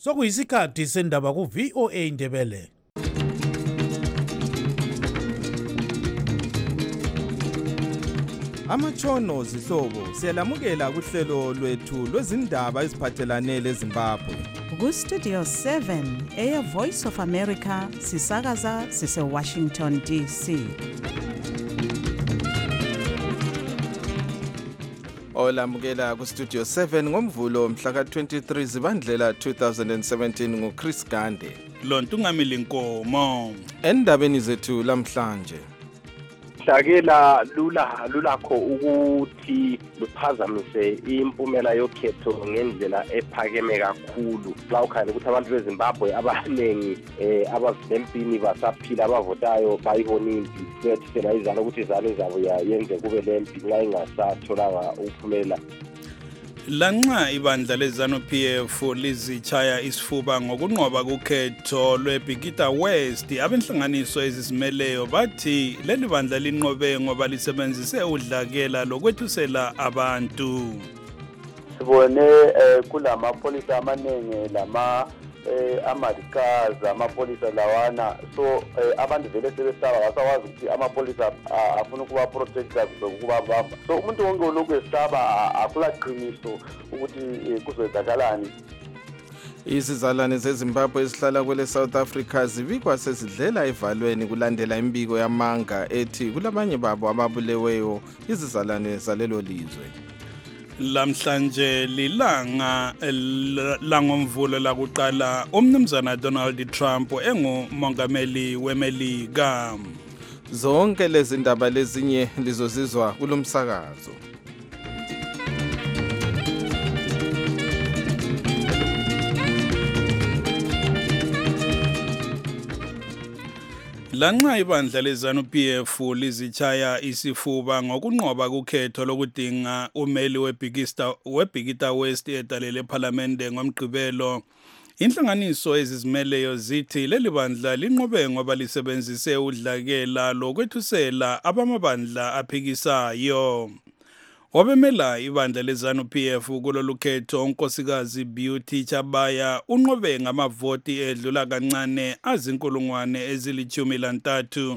Sokuyisikhathi sendaba ku VOA Ndebele. Amatshono zihlobo siyalamukela kuhlelo lwethu lwezindaba eziphathelane leZimbabwe. Ku Studio 7 Air Voice of America sisakaza sise Washington DC. Olamukela ku Studio 7 ngomvulo mhla ka 23 Zibandlela 2017 nguChris Gande. Lontungamili Nkomo. Endabeni zethu lamhlanje. Hlakela lulakho ukuthi luphazamise impumela yokhetho ngendlela ephakeme kakhulu. La ukhanya ukuthi abantu beZimbabwe abanengi abazempini basaphila abavotayo bayibona impi bethi phela izalo ukuthi izalo zabo yenze kube lempi nxa ingasatholanga ukuphumela. Lanxa ibandla leZANU-PF lizichaya isifuba ngokunqoba kukhetho lweBhikita West, abenhlanganiso ezizimeleyo bathi leli bandla linqobe ngoba lisebenzise udlakela lokwethusela abantu. Sibone kulamapolisa amanenge amadikazi amapolisa lawana, so abantu vele sebesaba wasawazi ukuthi amapolisa afuna ukuba protector ukuba bamba. So umuntu wonke olokhu esaba akulaqiniso ukuthi kuzozakalani. Izizalwane zeZimbabwe ezihlala kwele South Africa zibikwa sezidlela evalweni kulandela imbiko yamanga ethi kulabanye babo ababuleweyo izizalwane zalelo lizwe. Lamhlanje lilanga langomvulo lakuqala umnumzana Donald Trump engumongameli weMelika. Zonke lezi ndaba lezinye lizozizwa kulomsakazo. Lanxa ibandla leZANU-PF lizichaya isifuba ngokunqoba kukhetho lokudinga umeli weBhikita West edalele eParliament ngomgqibelo, inhlanganiso ezizimeleyo zithi leli bandla linqobe ngoba lisebenzise udlakela lokwethusela abamabandla aphikisayo. Wabemela ibandla leZANU-PF kulolu khetho unkosikazi Beauty Chabaya unqobe ngamavoti edlula kancane azinkulungwane ezili-13,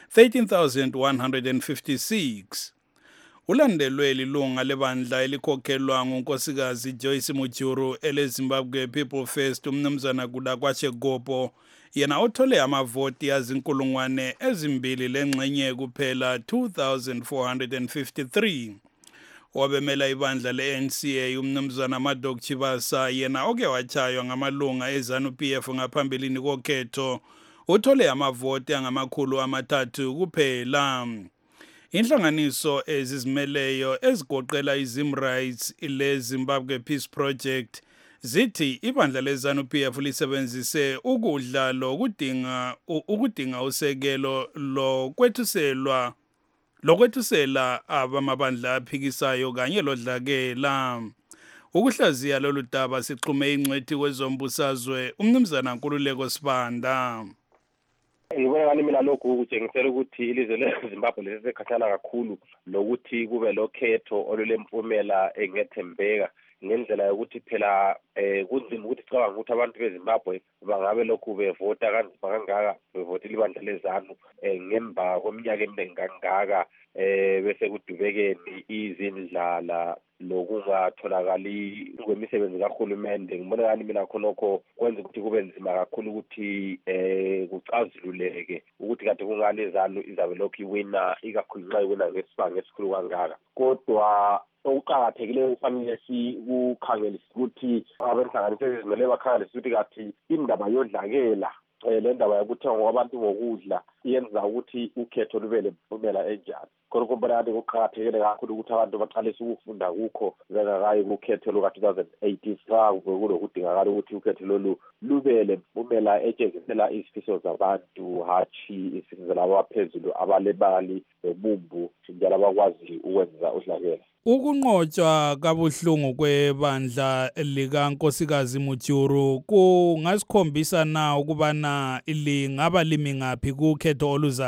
13,156. Ulandelwe lilunga lebandla elikhokhelwa ngunkosikazi Joyce Mujuru eleZimbabwe People First umnumzana Kudakwache Gopo, yena othole amavoti azinkulungwane ezimbili lengxenye kuphela 2,453. Wabemela ibandla le-NCA umnumzana Madok Chibasa, yena oke wachaywa ngamalunga eZANU-PF ngaphambilini kokhetho, uthole amavoti angama300 kuphela. Inhlanganiso ezizimeleyo ezigoqela iZimrights leZimbabwe Peace Project zithi ibandla leZANU-PF lisebenzise ukudla lokudinga usekelo lokwethusela abamabandla aphikisayo kanye lodlakela. Ukuhlaziya lolu daba sixhume ingcwethi kwezombusazwe umnumzana Nkululeko Sibanda. Ngibona ngani mina lokhu kutshengisela ukuthi ilizwe leZimbabwe lisesekhathala kakhulu lokuthi kube lokhetho olulempumela engethembeka ngendlela yokuthi phela kunzima ukuthi sicabanga ukuthi abantu beZimbabwe bangabe lokhu bevota kanzima kangaka bevotile ibandla leZANU ngemva kweminyaka eminingi kangaka bese kudubekeni izindlala lokungatholakali kwemisebenzi kahulumende. Ngibona ngani mina khonokho kwenza ukuthi kube nzima kakhulu ukuthi kucazululeke ukuthi kade kungani iZANU izabe lokhu iwina ikakhulu nxa iwina ngesibanga esikhulu kangaka. Kodwa okuqakathekileyo kufanele sikukhangelise ukuthi abenhlanganiso ezizimele bakhangelise ukuthi kathi indaba yodlakela le ndaba yokuthengwa kwabantu ngokudla iyenza ukuthi ukhetho lube lempumela enjani. Khonokho mbona kuqakathekile kakhulu ukuthi abantu baqalise ukufunda kukho bengakayi kukhetho luka-2018 kulokudingakala ukuthi ukhetho lolu lube lempumela etshengisela izifiso zabantu hatshi izifiso zalabo abaphezulu abalemali nobumbu njalo abakwazi ukwenza udlakela. Ukunqotshwa kabuhlungu kwebandla likankosikazi Mujuru kungasikhombisa na ukubana lingaba limi ngaphi kukhetho oluzayo?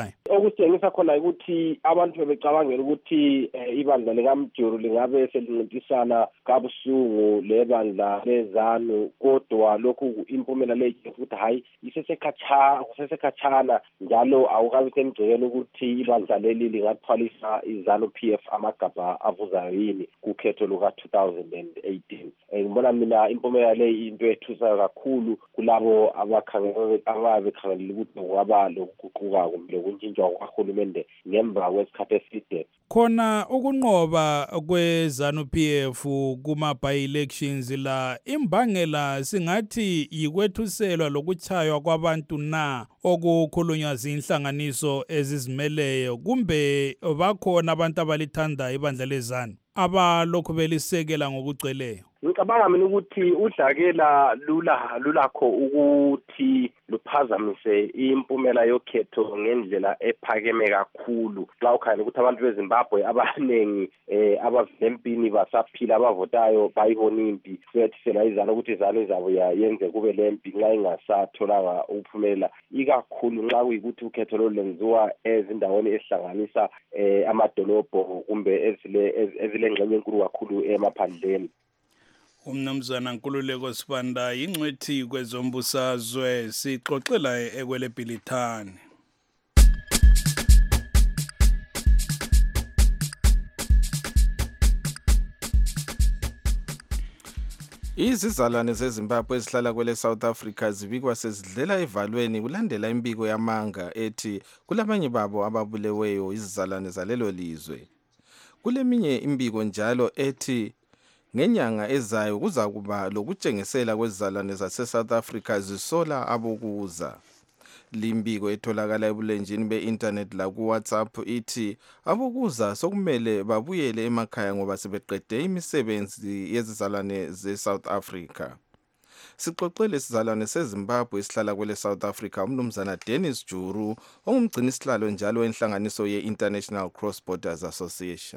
kusitshengisa khona ukuthi abantu bebecabangela ukuthi ibandla likaMjuru lingabe selincintisana kabuhlungu lebandla leZANU, kodwa lokhu impumela leyo ukuthi hayi isesekhatshana njalo awukabi semgcekelo ukuthi ibandla leli lingathwalisa iZANU PF amagabha avuzayo yini kukhetho luka-2018. Ngibona mina impumela leyi into ethusayo kakhulu kulabo ababekhangelele ukuthi kungaba lokuguquka kumbe lokuntshintshwa kukahulumende ngemva kwesikhathi eside. Khona ukunqoba kweZANU PF kuma-by-elections la imbangela singathi yikwethuselwa lokutshaywa kwabantu na okukhulunywa zinhlanganiso ezizimeleyo, kumbe bakhona abantu abalithanda ibandla leZANU abalokhu belisekela ngokugcweleyo? Ngicabanga mina ukuthi udlakela lulakho ukuthi luphazamise impumela yokhetho ngendlela ephakeme kakhulu. Xa ukhangela ukuthi abantu beZimbabwe abaningi abavempini basaphila abavotayo bayibona impi, kuyathisela iZANU ukuthi iZANU izabo yenze kube lempi nxa ingasatholanga ukuphumelela, ikakhulu nxa kuyikuthi ukhetho lolu lenziwa ezindaweni ezihlanganisa amadolobho kumbe ezilengxenye enkulu kakhulu emaphandleni. Umnumzana Nkululeko Sibanda yingcwethi kwezombusazwe, sixoxela ekweleBhilithani. Izizalwane zeZimbabwe ezihlala kwele South Africa zibikwa sezidlela evalweni kulandela imbiko yamanga ethi kulabanye babo ababuleweyo izizalwane zalelo lizwe. Kuleminye imbiko njalo ethi ngenyanga ezayo kuza kuba lokutshengisela kwezizalwane zase-South Africa zisola abokuza. Limbiko etholakala ebulenjini be-internet la ku-WhatsApp ithi abokuza sokumele babuyele emakhaya ngoba sebeqede imisebenzi yezizalwane ze-South Africa. Sixoxele isizalwane seZimbabwe esihlala kwele South Africa umnumzana Dennis Juru ongumgcinisihlalo njalo enhlanganiso ye-International Cross Borders Association.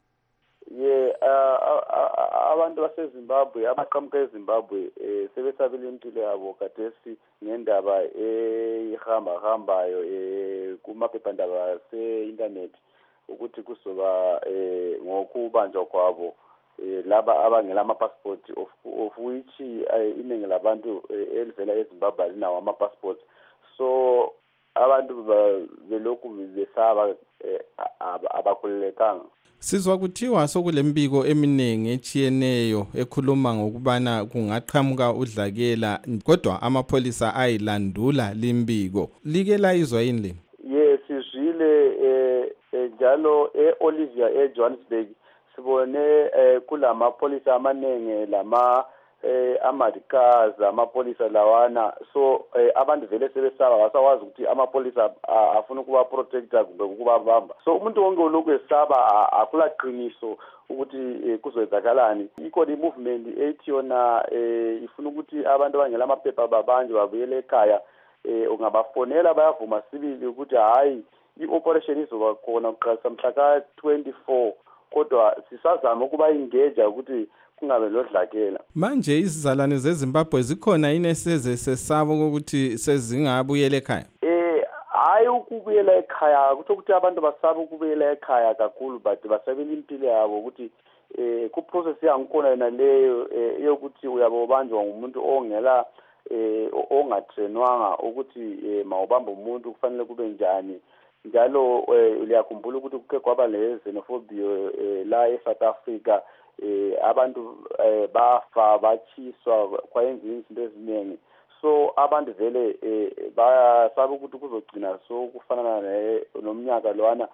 Abantu baseZimbabwe abaqhamuka eZimbabwe sebesabile impilo yabo kadesi ngendaba ehambahambayo kumaphephandaba ase-internet ukuthi kuzoba ngokubanjwa kwabo laba abangela ama-passport of which iningi labantu elivela eZimbabwe alinawo ama-passport. So abantu belokhu besaba abakhululekanga. Sizwa kuthiwa sokulembiko eminingi etshiyeneyo ekhuluma ngokubana kungaqhamuka udlakela, kodwa amapholisa ayilandula limbiko. Like layizwa yini le? Yes, sizwile njalo eOlivia eJohannesburg sibone kulamapholisa amaningi lama amadikazi amapolisa lawana. So abantu vele sebesaba basawazi ukuthi amapolisa afuna ukuba protector kumbe ukubabamba. So umuntu wonke olokhu esaba akulaqiniso ukuthi kuzoyenzakalani. Ikhona i-movement ethi yona ifuna ukuthi abantu abangela amaphepha babanjwe babuyele ekhaya. Ungabafonela bayavuma sibili ukuthi hayi i-operation izoba khona kuqalisa mhla ka-24, kodwa sisazama ukuba engage ukuthi kungabe lodlakela. Manje izizalwane zeZimbabwe zikhona yini esezesesaba ukuthi sezingabuyela ekhaya? Hayi ukubuyela ekhaya kutho ukuthi abantu basaba ukubuyela ekhaya kakhulu, but basabela impilo yabo ukuthi ku-process yangikhona yona leyo yokuthi uyabobanjwa ngumuntu ongela ongatrenwanga ukuthi mawubamba umuntu kufanele kube njani. Njalo uyakhumbula ukuthi kuke kwaba le-xenophobia la eSouth Africa, abantu bafa bachiswa kwayenziwa izinto eziningi. So abantu vele basaba ukuthi kuzogcina so kufanana nomnyaka lwana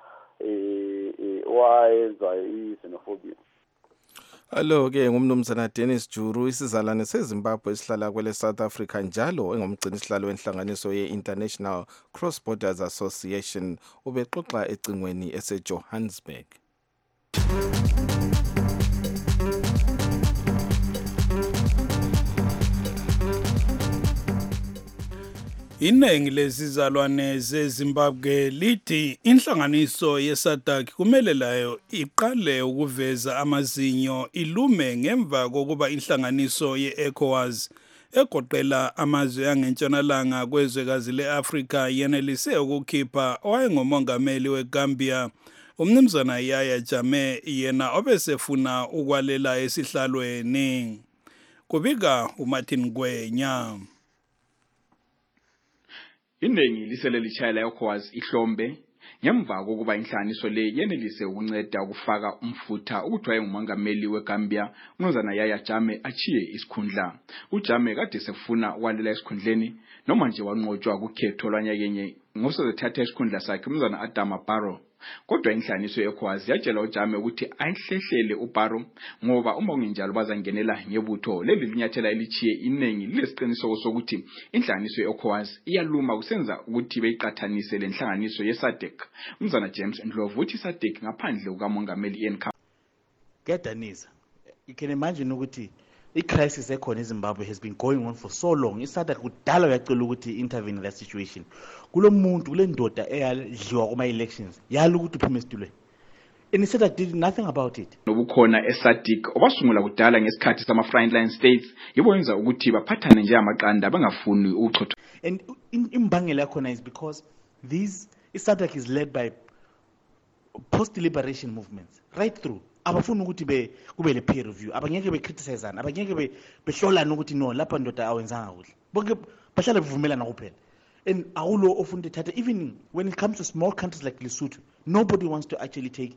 owayenza i-xenophobia. Alo-ke ngumnumzana Dennis Juru, isizalwane seZimbabwe esihlala kwele South Africa njalo engumgcinisihlalo wenhlanganiso ye-International Cross Borders Association, ubexoxa ecingweni eseJohannesburg. Inengi lesizalwane zeZimbabwe lithi inhlanganiso yeSADC kumele layo iqale ukuveza amazinyo ilume ngemva kokuba inhlanganiso yeECOWAS egoqela amazwe angentshonalanga kwezwekazi le-Afrika yenelise ukukhipha owayengumongameli weGambia umnumzana Yahya Jammeh yena obesefuna ukwalela esihlalweni. Kubika uMartin Gwenya. Iningi lisele lichayela ECOWAS ihlombe ngemva kokuba inhlanganiso le yenelise ukunceda ukufaka umfutha ukuthi wayengumongameli weGambia umnumzana Yahya Jammeh achiye isikhundla. uJammeh kade sefuna ukwalela esikhundleni noma nje wanqotshwa kukhetho lwanyakenye ngosezethatha isikhundla sakhe umnumzana Adama Barrow. Kodwa inhlanganiso yeECOWAS yatshela uJammeh ukuthi ayihlehlele uBarrow ngoba uma kungenjalo bazangenela ngebutho. Leli linyathela elichiye iningi lesiqiniseko sokuthi inhlanganiso yeECOWAS iyaluma kusenza ukuthi beyiqathanise lenhlanganiso yeSADC. Umnumzana James Ndlovu uthi iSADC ngaphandle kukamongameli Ian Khama. Kedanisa, you can imagine ukuthi i-crisis ekhona eZimbabwe has been going on for so long. ISADC kudala uyacela ukuthi intervene in that situation. Kulo muntu kule ndoda eyadliwa kuma-elections yala ukuthi uphume esitulweni. And ISADC did nothing about it. Nobukhona eSADC obasungula kudala ngesikhathi sama-frontline states yiboyenza ukuthi baphathane nje amaqanda bangafuni ukuchotha. And imbangela yakhona is because ISADC is led by post-liberation movements right through. Abafuna ukuthi kube le peer review, abangeke becriticizeana, abangeke behlolana ukuthi no lapha ndoda awenzanga kuhle. Bonke bahlala bevumelana kuphela. And awulo ofuna uthatha, even when it comes to small countries like Lesotho, nobody wants to actually take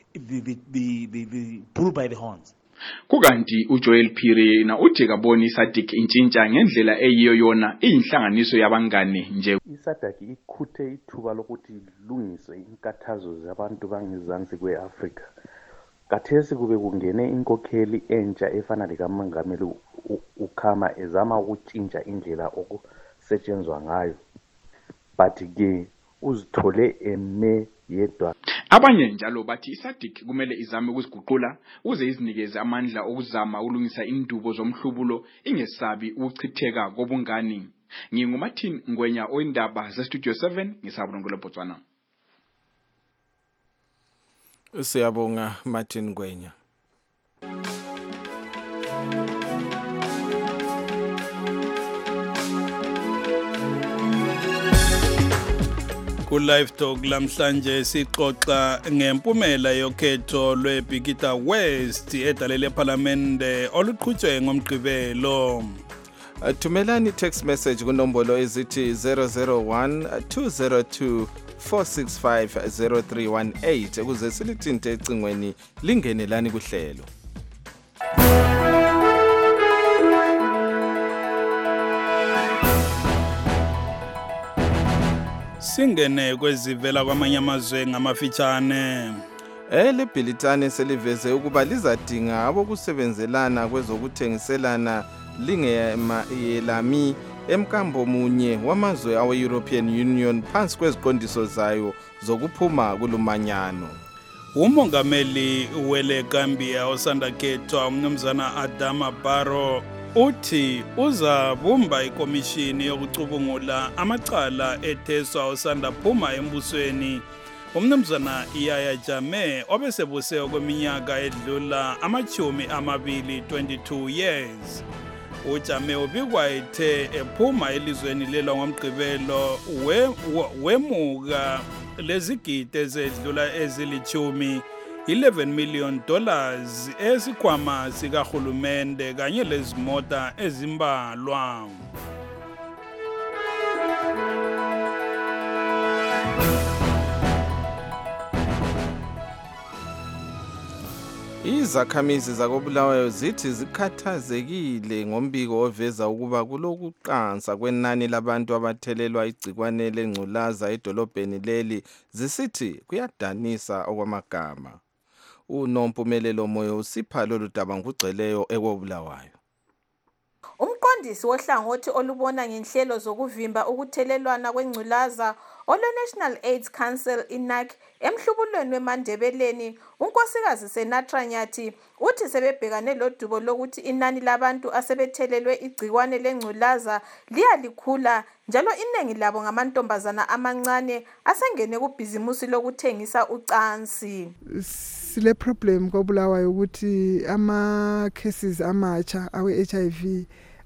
the bull by the horns. Kukanti uJoel Phiri na uthi kaboni iSADC intshintsha ngendlela eyiyo yona iyinhlanganiso yabangane nje. iSADC ikhuthe ithuba lokuthi ilungise inkathazo zabantu bangezansi kweAfrika. Kathesi kube kungene inkokheli entsha efana likamongameli uKhama ezama ukutshintsha indlela okusetshenzwa ngayo. But ke uzithole eme yedwa. Abanye njalo bathi iSADC kumele izame ukuziguqula ukuze izinikeze amandla okuzama ukulungisa indubo zomhlubulo ingesabi ukuchitheka kobungani. NginguMartin Ngwenya oyindaba zeStudio 7 ngisabulongolo Botswana. Siyabonga Martin Gwenya. Ku live talk lamhlanje sixoxa ngempumela yokhetho lweBikita West edalele eParliament oluqhutshwe ngomgqibelo. Thumelani text message kunombolo ezithi 001 202 4650318 ukuze silithinte ecingweni lingenelani kuhlelo. Singene kwezivela kwamanye amazwe ngamafitshane. Elebhilitane seliveze ukuba lizadinga abokusebenzelana kwezokuthengiselana lingeyelami emkambo munye wamazwe awe-European Union phansi kweziqondiso zayo zokuphuma kulumanyano. Umongameli weleGambia osanda khethwa umnumzana Adama Barrow uthi uzabumba ikomishini yokucubungula amacala etheswa osanda phuma embusweni umnumzana Yahya Jammeh obesebuse kweminyaka edlula amachumi amabili 22 years. uJammeh ubikwa ethe ephuma elizweni lelo ngomgqibelo wemuka lezigidi ezedlula ezilithumi $11 million esikhwama sikahulumende kanye lezimota ezimbalwa. Izakhamizi zakobulawayo zithi zikhathazekile ngombiko oveza ukuba kulokuqansa kwenani labantu abathelelwa igcikwane lengculaza edolobheni leli, zisithi kuyadanisa okwamagama. Unompumelelo Moyo usipha lolu daba ngugceleyo ekobulawayo. Umqondisi wohlangothi olubona ngenhlelo zokuvimba ukuthelelwana kwengculaza olwe-National AIDS Council INAC emhlubulweni weMandebeleni, unkosikazi Senatra Nyathi uthi sebebhekane lodubo lokuthi inani labantu asebethelelwe igcikwane lengculaza liyalikhula njalo iningi labo ngamantombazana amancane asengene kubhizimusi lokuthengisa ucansi. Sile problem kobulawayo ukuthi ama cases amatsha awe HIV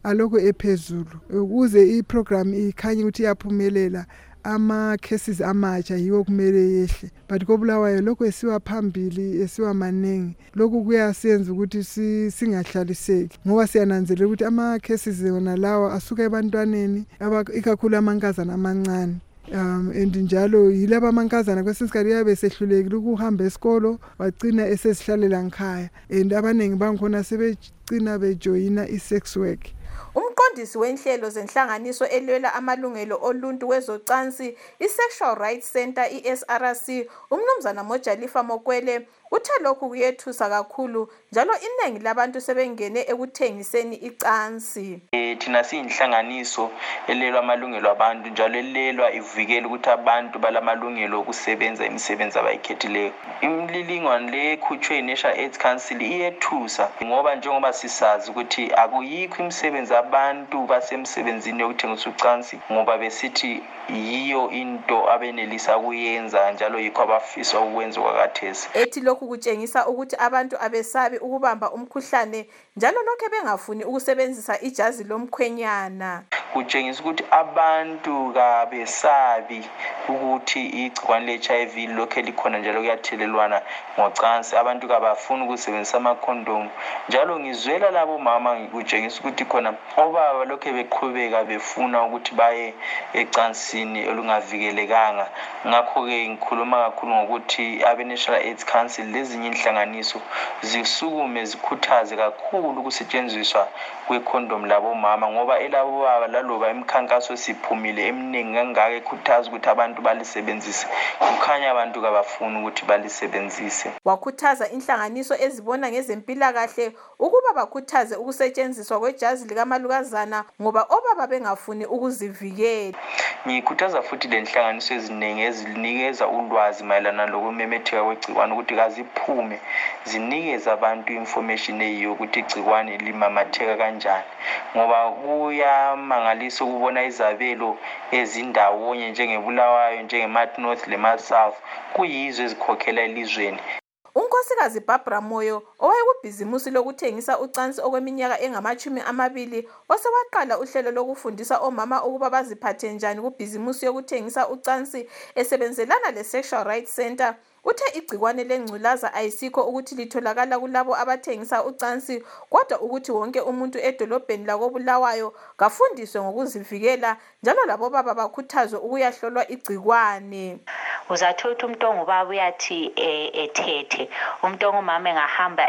alokho ephezulu ukuze iprogram ikhanye ukuthi iyaphumelela ama-cases amatsha yiwo kumele yehle but koBulawayo lokho esiwa phambili esiwa maningi lokhu kuyasiyenza ukuthi singahlaliseki ngoba siyananzelela ukuthi ama-cases wona lawa asuka ebantwaneni ikakhulu amankazana amancane and njalo yilaba amankazana kwesinye isikhathi yabe sehlulekile ukuhamba esikolo wagcina esesihlalela ngikhaya and abaningi bangikhona sebegcina bejoyina i-sex work. Umqondisi wenhlelo zenhlanganiso elwela amalungelo oluntu wezocansi i-Sexual Rights Center i-SRC umnumzana Mojalifa Mokwele uthe lokhu kuyethusa kakhulu njalo iningi labantu sebengene ekuthengiseni icansi. Thina siyinhlanganiso elelwa amalungelo abantu njalo elelwa ivikela ukuthi abantu balamalungelo okusebenza imisebenzi abayikhethileyo. Imlilingwane le ekhutshwe i-National AIDS Council iyethusa ngoba njengoba sisazi ukuthi akuyikho imisebenzi abantu basemsebenzini yokuthengisa ucansi ngoba besithi yiyo into abenelisa kuyenza njalo yikho abafisa ukwenza kwakathesi. Ethi lokhu kutshengisa ukuthi abantu abesabi ukubamba umkhuhlane njalo lokho bengafuni ukusebenzisa ijazi lomkhwenyana. Kutshengisa ukuthi abantu kabesabi ukuthi igcikwane le-HIV lokho likhona njalo kuyathelelwana ngocansi. Abantu kabafuni ukusebenzisa ama-condom njalo ngizwela labo mama kutshengisa ukuthi khona obaba lokho beqhubeka befuna ukuthi baye ecansini olungavikelekanga. Ngakho-ke ngikhuluma kakhulu ngokuthi abe-National AIDS Council lezinye inhlanganiso zisukume zikhuthaze kakhulu ukusetshenziswa kwe-condom labomama ngoba elabo baba laloba imikhankaso siphumile eminingi kangaka ekhuthaza ukuthi abantu balisebenzise kukhanya abantu kabafuni ukuthi balisebenzise. Wakhuthaza inhlanganiso ezibona ngezempilakahle ukuba bakhuthaze ukusetshenziswa kwejazi likamalukazana ngoba obaba bengafuni ukuzivikela. Ngikhuthaza futhi le nhlanganiso eziningi ezinikeza ulwazi mayelana lokumemetheka kwegcikwane ukuthi kaziphume zinikeza abantu information eyiyo ukuthi igcikwane limamatheka kanjani ngoba kuyamangalisa ukubona izabelo ezindawonye njengeBulawayo njenge-Mart North le-Mart South kuyizwe ezikhokhela elizweni. Unkosikazi Barbara Moyo owayekubhizimusi lokuthengisa ucansi okweminyaka engama-20 osewaqala uhlelo lokufundisa omama ukuba baziphathe njani kubhizimusi yokuthengisa ucansi esebenzelana le-Sexual Rights Center uthe igcikwane lengculaza ayisikho ukuthi litholakala kulabo abathengisa ucansi kodwa ukuthi wonke umuntu edolobheni lakoBulawayo kafundiswe ngokuzivikela njalo labo baba bakhuthazwe ukuyahlolwa igcikwane. Uzathola ukuthi umuntu ongubaba uyathi ethethe umuntu ongumama engahamba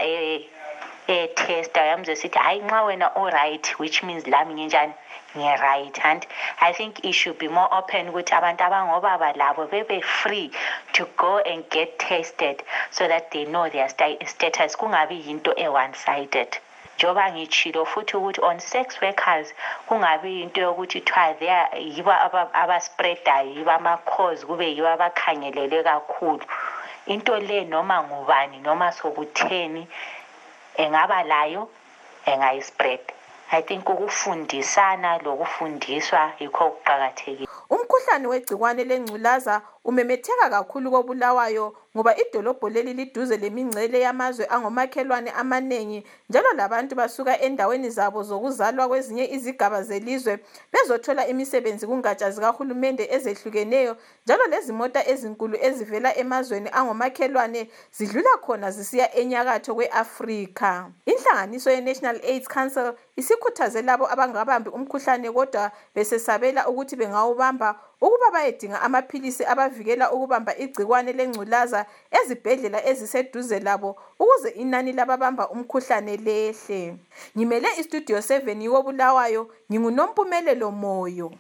test ayamze sithi hayi nxa wena alright which means lami nginjani nge-right. And I think it should be more open ukuthi abantu abangobaba labo bebe free to go and get tested so that they know their status kungabi yinto one-sided. Njoba ngitshilo futhi ukuthi on sex workers kungabi into yokuthi thwa there yiba abaspreader yiba ama-cause kube yiba abakhangelele kakhulu. Into le noma ngubani noma sokutheni engaba layo engayispread. I think ukufundisana lokufundiswa yikho kuqakathekile. Umkhuhlane wegcikwane lengculaza umemetheka kakhulu koBulawayo ngoba idolobho leli liduze lemingcele yamazwe angomakhelwane amanengi njalo labantu basuka endaweni zabo zokuzalwa kwezinye izigaba zelizwe bezothola imisebenzi kungatsha zikahulumende ezehlukeneyo njalo lezimota ezinkulu ezivela emazweni angomakhelwane zidlula khona zisiya enyakatho kwe-Afrika. Inhlanganiso ye-National AIDS Council isikhuthaze labo abangabambi umkhuhlane kodwa besesabela ukuthi bengawubamba ukuba bayedinga amaphilisi abavikela ukubamba igcikwane lengculaza ezibhedlela eziseduze labo ukuze inani lababamba umkhuhlane lehle. Ngimele istudio 7 yoBulawayo nginguNompumelelo Moyo.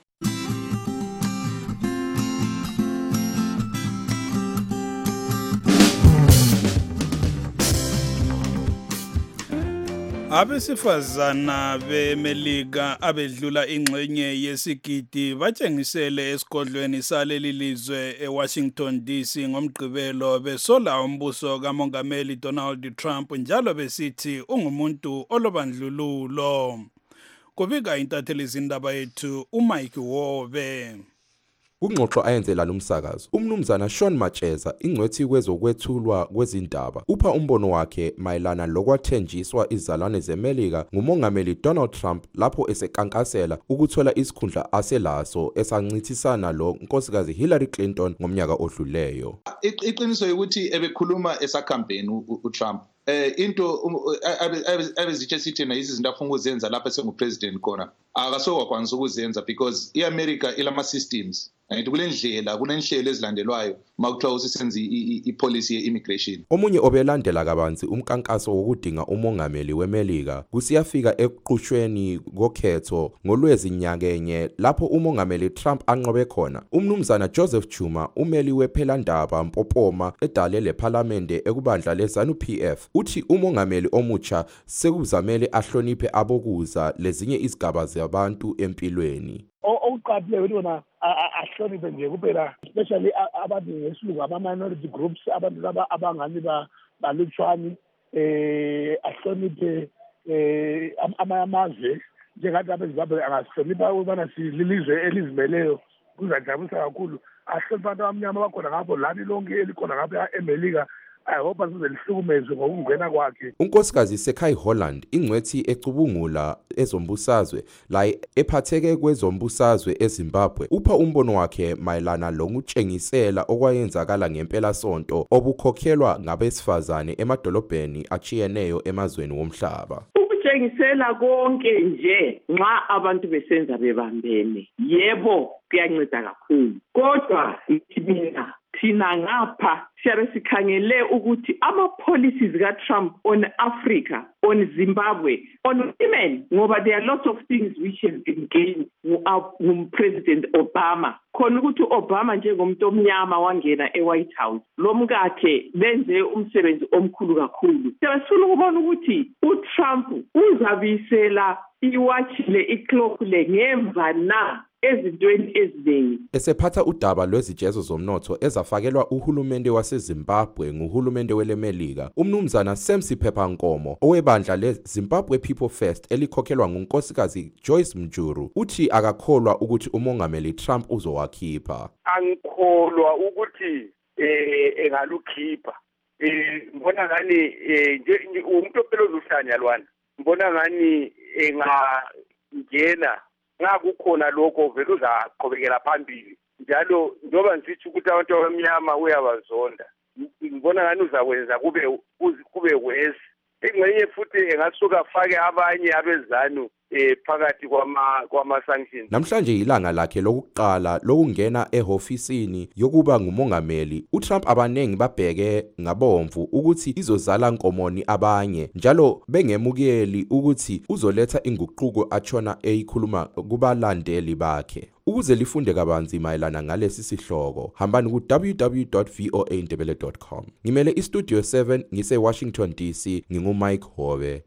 Abesifazana beMelika abedlula ingxenye yesigidi batshengisele esigodlweni saleli lizwe eWashington DC ngomgqibelo besola umbuso kaMongameli Donald Trump njalo besithi ungumuntu olobandlululo. Kubika intatheli zindaba yethu uMike Wobe. Kungxoxo ayenzela lumsakazo, umnumzana Sean Macheza, ingcwethi kwezokwethulwa kwezindaba, upha umbono wakhe mayelana lokwathenjiswa izizalwane zeMelika ngumongameli Donald Trump lapho esekankasela ukuthola isikhundla aselaso esancithisana lo nkosikazi Hillary Clinton ngomnyaka odluleyo. Iqiniso ukuthi ebekhuluma esacampaign uTrump into abezitshe sithi na izinto afuna ukuzenza lapha sengupresident khona akasokwazi ukuzenza because iAmerica ilama systems and kulendlela kunenhlelo ezilandelwayo makuthiwa usisenza ipolicy ye-immigration. Omunye obelandela kabanzi umkankaso wokudinga umongameli weMelika kusiyafika eqhushweni kokhetho ngolwezinyakenye lapho umongameli Trump anqobe khona. Umnumzana Joseph Chuma, umeli wephelandaba Mpopoma edale leParliamente ekubandla leZANU-PF, uthi umongameli omutsha sekuzamele ahloniphe abokuza lezinye izigaba zabantu empilweni. Okuqaphile wena ahloniphe nje kuphela especially abantu ngesilungu ama-minority groups abantu abangani balutshwani ahloniphe amazwe njengathi apha eZimbabwe angahlonipha ukubana sililizwe elizimeleyo kuzajabulisa kakhulu ahlonipha abantu abamnyama abakhona ngapho lani lonke elikhona ngapha eMelika. I hope azizelihlukumezwe ngokungena kwakhe. Unkosikazi Sekai Holland, ingcwethi ecubungula ezombusazwe la ephatheke kwezombusazwe eZimbabwe, upha umbono wakhe mayelana lokutshengisela okwayenzakala ngempela sonto obukhokhelwa ngabesifazane emadolobheni achiyeneyo emazweni womhlaba. Ukutshengisela konke nje nxa abantu besenza bebambene, yebo kuyanceda kakhulu, kodwa thina ngapha siyabe sikhangele ukuthi ama-policies ka-Trump on Africa, on Zimbabwe, on women, ngoba there are lots of things which have been gained President Obama. Khona ukuthi Obama njengomuntu omnyama wangena eWhite House, lo mkakhe benze umsebenzi omkhulu kakhulu. Siyafuna ukubona ukuthi uTrump uzabisela iwatch le iclock le ngemva na ezintweni eziningi. Esephatha udaba lwezijezo zomnotho ezafakelwa uhulumende waseZimbabwe nguhulumende weleMelika, umnumzana Semsi Phephankomo owebandla leZimbabwe People First elikhokhelwa ngunkosikazi Joyce Mjuru uthi akakholwa ukuthi umongameli Trump uzowakhipha. Angikholwa ukuthi engalukhipha. Ngibona ngani nje umuntu ophela uzuhlanya lwana. Ngibona ngani engangena ngakukhona lokho vele uzaqhubekela phambili njalo njoba ngithi ukuthi abantu abamnyama uyabazonda ngibona ngani uzakwenza kube wesi ingxenye futhi engasuka afake abanye abezanu phakathi kwama-sanctions. Namhlanje ilanga lakhe lokuqala lokungena ehofisini yokuba ngumongameli. uTrump abanengi babheke ngabomvu ukuthi izozala nkomoni abanye njalo bengemukeli ukuthi uzoletha inguquko atshona eyikhuluma kubalandeli bakhe. Ukuze lifunde kabanzi mayelana ngalesi sihloko, hambani ku www.voaindebele.com. Ngimele iStudio 7 ngise Washington DC, nginguMike Hobe.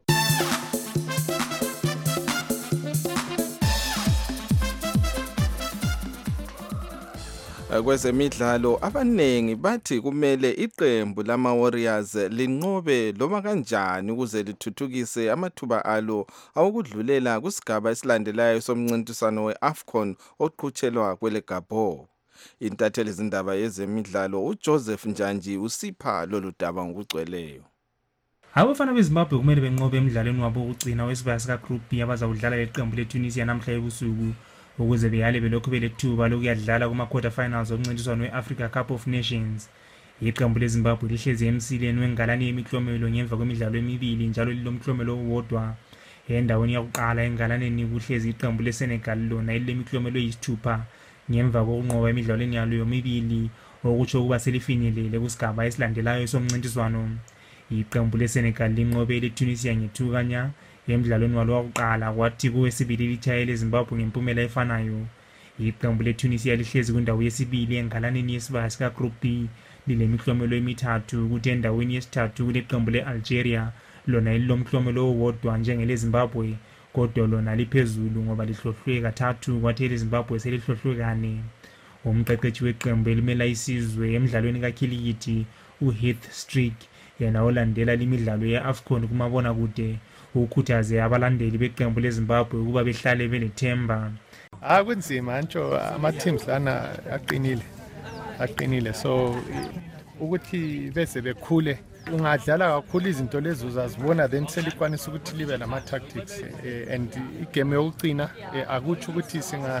Kwezemidlalo abanengi bathi kumele iqembu lama Warriors linqobe noma kanjani ukuze lithuthukise amathuba alo awokudlulela kusigaba esilandelayo somncintiswano weAFCON oqhutshelwa kwele Gabon. Intatheli izindaba yezemidlalo uJoseph Njanji usipha lolu daba ngokugcweleyo. Abafana beZimbabwe kumele benqobe emidlalweni wabo wokugcina wesibaya sika Group B abazawudlala leqembu leTunisia namhla ebusuku ukuze beyale belokhu belethuba lokuyadlala kuma quarter finals omncintiswano weAfrica Cup of Nations. Iqembu leZimbabwe lihlezi emsileni wengalani yemiklomelo ngemva kwemidlalo emibili njalo lilomklomelo owodwa. Endaweni yokuqala engalaneni kuhlezi iqembu leSenegal lona elilemiklomelo eyisithupha ngemva kokunqoba emidlalweni yalo yomibili okutsho ukuba selifinyelele kusigaba esilandelayo somncintiswano. Iqembu leSenegal linqobe leTunisia ngethukanya emidlalweni walo wokuqala kwathi kuwesibili litshayele eZimbabwe ngempumela efanayo. Iqembu leTunisia lihlezi kwindawo yesibili engalaneni yesibaya sika Group B lilemiklomelo emithathu kuthi endaweni yesithathu kuleqembu leAlgeria lona elilomklomelo owodwa njengeleZimbabwe kodwa lona liphezulu ngoba lihlohlwe kathathu kwathi eleZimbabwe selihlohlwe kane. Umqeqeshi weqembu elimela isizwe emidlalweni kakhilikithi uHeath Strick yena olandela limidlalo yeAFCON kumabona kude ukhuthaze abalandeli beqembu leZimbabwe ukuba behlale benethemba. kunzima ntsho ama-teams lana aqinile so ukuthi bese bekhule ungadlala kakhulu izinto lezo uzazibona then selikwanisa ukuthi libe nama-tactics and igame yokucina akutsho ukuthi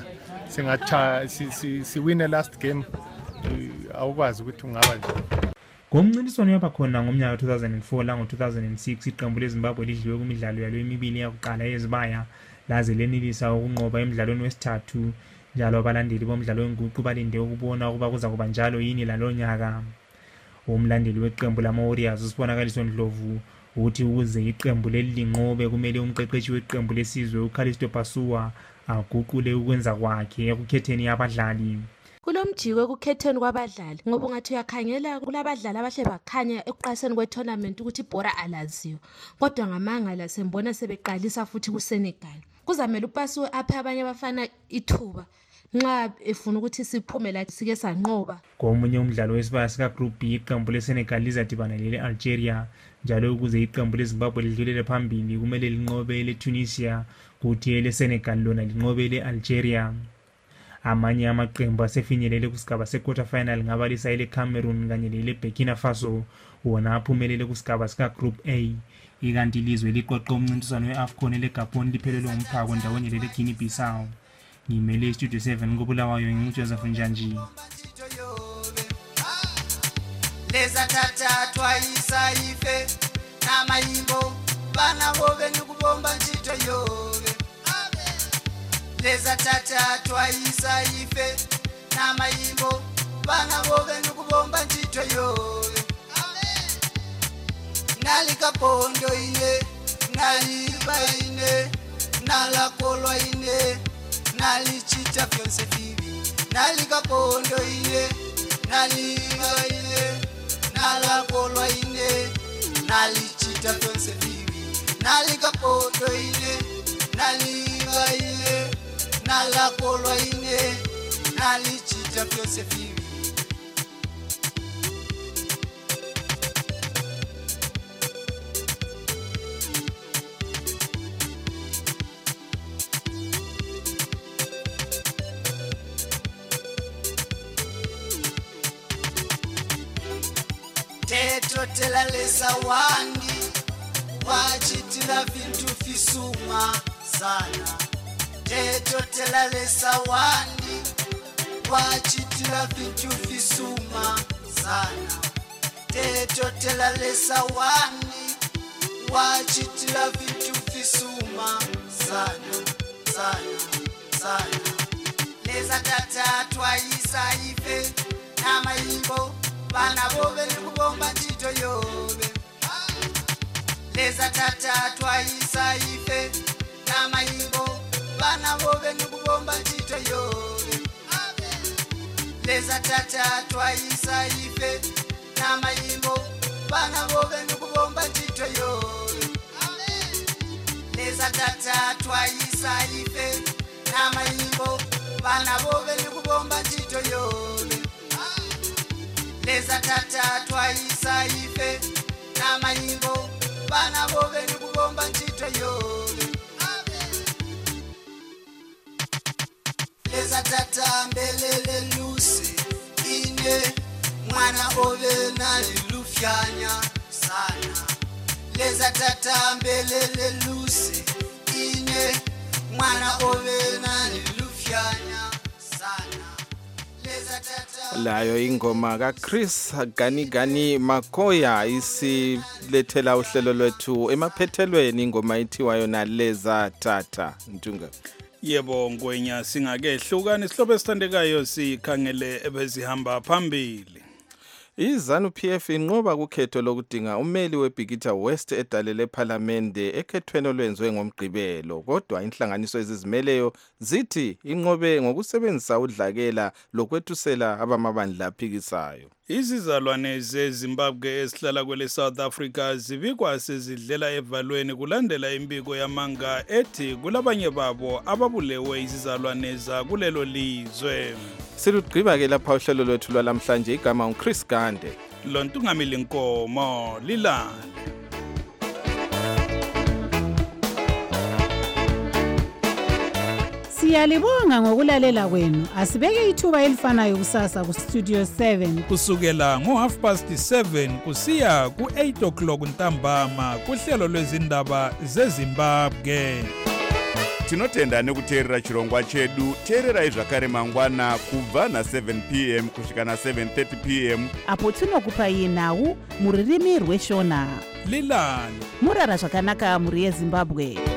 siwine last game awukwazi ukuthi ungaba nje. Ngomncintiswano yaba khona ngomnyaka 2004 lango-2006 iqembu leZimbabwe lidliwe kumidlalo yalo emibili yakuqala yezibaya laze lenelisa ukunqoba emidlalweni wesithathu njalo abalandeli bomdlalo wenguqu balinde ukubona ukuba kuza kuba njalo yini lalo nyaka. Umlandeli weqembu lama-Warriors usibonakaliso Ndlovu ukuthi ukuze iqembu leli linqobe kumele umqeqeshi weqembu lesizwe uCalisto Pasuwa aguqule ukwenza kwakhe ekukhetheni abadlali. Kulomjiko ekukhetheni kwabadlali ngoba ungathi uyakhangela kulabadlali abahle bakhanya ekuqaseni kwetournament ukuthi ibhora alaziyo kodwa ngamangala sembona sebeqalisa futhi kuSenegal. Kuzamela uPasuwa apha abanye abafana ithuba nxa efuna ukuthi siphumela sike sanqoba. Ngomunye umdlalo wesibaya sika Group B iqembu leSenegal lizadibana le-Algeria njalo ukuze iqembu leZimbabwe lidlulele phambili kumele linqobe leTunisia kuthi eleSenegal lona linqobe le-Algeria. Amanye amaqembu asefinyelele kusigaba se-quarter final ngabalisa ele-Cameroon kanye nele-Burkina Faso wona aphumelele kusigaba sika Group A. Ikanti ilizwe liqoqe umncintiswano we-AFCON ele-Gabon liphelelwe umphako ndawonye lele-Guinea Bissau. Ngimele iStudio 7 ngobulawayo nginguJoseph Njanji. Leza tathathwa isayife namayimbo bana bobe nikubomba ntchito yobe. Leza tathathwa isayife namayimbo bana bobe nikubomba ntchito yobe. Nalikapondo ine naliba ine nalakolwa ine nalichita fyonse bibi nalikapondo ine naliba ine nalakolwa ine nalichita fyonse bibi nalikapondo ine naliba ine nalakolwa ine nalichita fyonse bibi. Tela lesa wandi wachitila vintu fisuma sana. Tela lesa wandi wachitila vintu fisuma sana. Tela lesa wandi wachitila vintu fisuma sana. Leza tathathwa isayife namayimbo bana bobe nikubomba ntchito yobe. Leza tathathwa isayife namayimbo bana bobe nikubomba ntchito yobe. Leza tathathwa isayife namayimbo bana bobe nikubomba ntchito yobe. Leza tathathwa isayife namayimbo bana bobe nikubomba ntchito yobe. Leza tathathwa isayife namayimbo bana bobe nikubomba ntchito yobe. Leza tatambelele lusi ine mwana obe nalilufyanya sana. Leza tatambelele lusi ine mwana obe nalilufyanya sana. Layo ingoma kaChris Ganigani Makoya isilethela uhlelo lwethu emaphethelweni ingoma ithiwayo Leza Tata Ntunga. Yebo Ngwenya singakehlukana isihlobo esithandekayo sikhangele ebezihamba phambili. IZANU PF inqoba kukhetho lokudinga umeli weBikita West edalele eParliamente ekhethweni olwenziwe ngomgqibelo kodwa inhlanganiso ezizimeleyo zithi inqobe ngokusebenzisa udlakela lokwethusela abamabandla aphikisayo. Izizalwane zeZimbabwe esihlala kwele South Africa zibikwa sezidlela evalweni kulandela impiko yamanga ethi kulabanye babo ababulewe izizalwane za kulelo lizwe. Silugqiba ke lapha uhlelo lwethu lwalamhlanje igama uChris Gande. Lontungamili Nkomo lilale. Siyalibonga ngokulalela kwenu. Asibeke ithuba elifanayo kusasa ku Studio 7 kusukela ngo7:30 kusiya ku8 ntambama kuhlelo lwezindaba zeZimbabwe. Tinotenda nekuteerera chirongwa chedu. Teererai zvakare mangwana kubva na7 p.m. kusvika na7:30 p.m. apo tinokupai nhau muririmi rweshona. Lilani Murara zvakanaka muri yeZimbabwe.